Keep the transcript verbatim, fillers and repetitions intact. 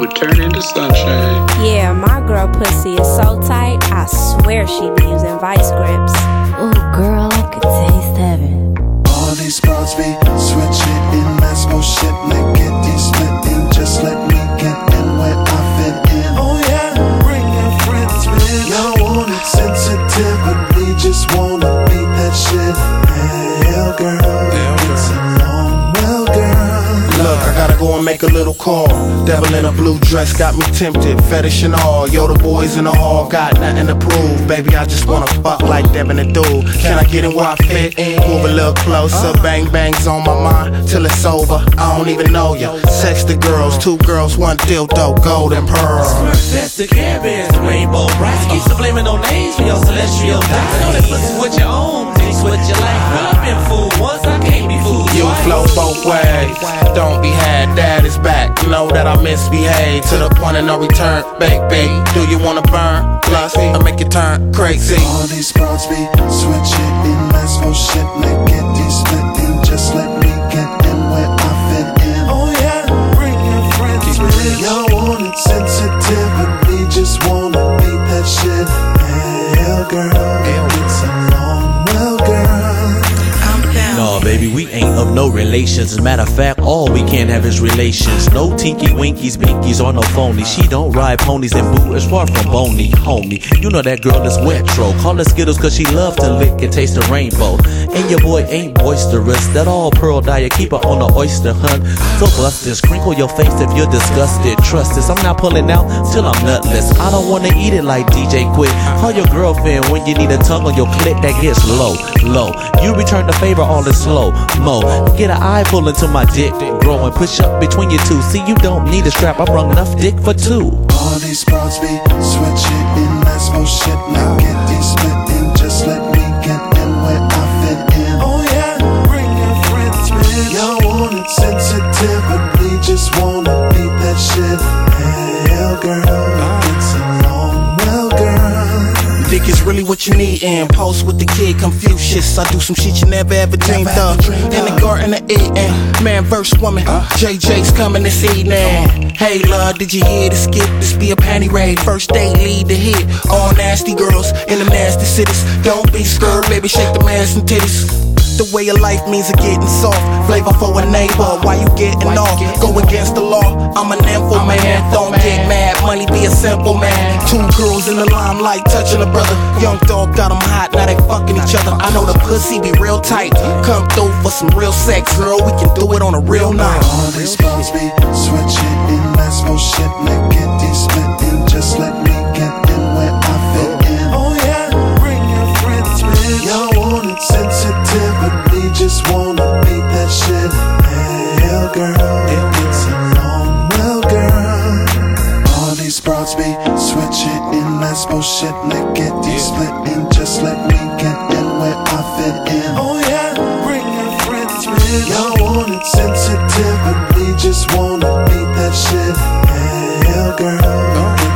would turn into sunshine. Yeah, my girl pussy is so tight, I swear she be using vice grips. Ooh, girl, I could taste heaven. All these bros be switching in, that's bullshit. Like get these splitting, just let me get in where I fit in. Oh yeah, bring your friends, man. Y'all want it sensitive, but we just wanna beat that shit. Hell, girl, it's a long, well, girl. Look, I gotta go and make a little call. Devil in a blue dress got me tempted, fetish and all. Yo, the boys in the hall got nothing to prove. Baby, I just wanna fuck like Devin and Dude. Can I get in where I fit? Move a little closer. Bang bangs on my mind till it's over. I don't even know ya. Sex the girls, two girls, one dildo, gold and pearl. Smurfs, Caribbeans, rainbow bright. Keep blaming no names for your celestial die. Know that pussy's what you own, taste what you like. Well, I've been fooled once, I can't be fooled You twice. flow both ways. Don't be had, dad is back. Know that I misbehave to the point of no return. Baby, do you wanna burn? Plus, I make you turn crazy. All these bros be switching in, that's bullshit. Like get these splitting, just let me get in where I fit in. Oh yeah, bring your friends with. Y'all want it sensitive, but we just wanna beat that shit. Hell, girl, it's a long, well, girl. No, baby, we ain't of no relations. As a matter of fact, all we can have is relations. No tinky winkies, binkies, or no phonies. She don't ride ponies and boo is far from bony, homie. You know that girl is wetro. Call her Skittles cause she love to lick and taste the rainbow. And your boy ain't boisterous. That all pearl diet, keep her on the oyster hunt. So bust this, crinkle your face if you're disgusted. Trust this, I'm not pulling out till I'm nutless. I don't wanna eat it like D J Quick. Call your girlfriend when you need a tongue on your clit that gets low, low. You return the favor all in slow mo. Get an eyeful into my dick, grow and push up between you two. See, you don't need a strap, I brung enough dick for two. All these bros be switching in, that's bullshit. Like get these splitting, just let me get in where I fit in. Oh yeah, bring your friends, man. Y'all want it sensitive, but we just wanna beat that shit. Hell, girl, it's a long, well, girl. Dick is really what you need and post with the kid Confucius. I do some shit you never ever dreamed of. In the garden of Eden, man verse woman. J J's coming this evening. Hey love, did you hear the skit? This be a panty raid. First date lead the hit. All nasty girls in the nasty cities. Don't be scared, baby, shake the ass and titties. The way of life means of getting soft. Flavor for a neighbor, why you getting off? Go against the law, I'm an info man. Don't get mad, money be a simple man. Two girls in the limelight touching a brother. Young dog got them hot, now they fucking each other. I know the pussy be real tight. Come through for some real sex, girl, we can do it on a real night. All these bros be switching in, that's bullshit. Like get these splitting, just let me get in where I fit in. Oh yeah, bring your friends, man. Y'all want it sensitive, but we just wanna beat that shit. Hell, girl, it's a long, well, girl. All these bros be switching in, that's bullshit. Like get these splitting, just let me get in where I fit in. Oh yeah, bring your friends, man. Y'all want it sensitive, but we just wanna beat that shit. Hell, girl,